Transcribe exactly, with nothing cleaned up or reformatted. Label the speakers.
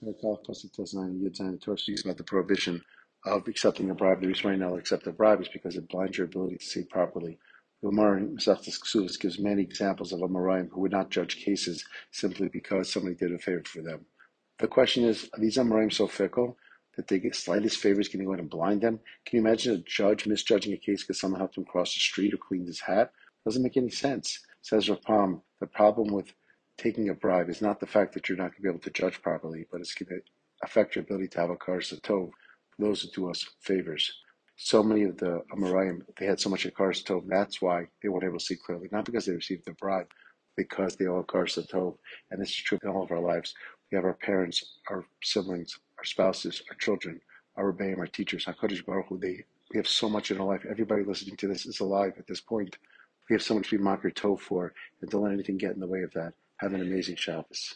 Speaker 1: The Torah speaks about the prohibition of accepting a bribe. The reason why you're not allowed to accept a bribe is because it blinds your ability to see properly. The Gemara in Masechtas Ksuvos gives many examples of Amoraim who would not judge cases simply because somebody did a favor for them. The question is, are these Amoraim so fickle that they get slightest favors can go ahead and blind them? Can you imagine a judge misjudging a case because someone helped him cross the street or cleaned his hat? Doesn't make any sense. Says Rapam, the problem with taking a bribe is not the fact that you're not going to be able to judge properly, but it's going to affect your ability to have a karas tov for those who do us favors. So many of the Amoraim, they had so much of karas tov, that's why they weren't able to see clearly, not because they received the bribe, because they all karas tov. And this is true in all of our lives. We have our parents, our siblings, our spouses, our children, our rebbeim, our teachers, HaKadosh Baruch Hu. They, we have so much in our life. Everybody listening to this is alive at this point. We have so much to be makir tov for, and don't let anything get in the way of that. Have an amazing Shabbos.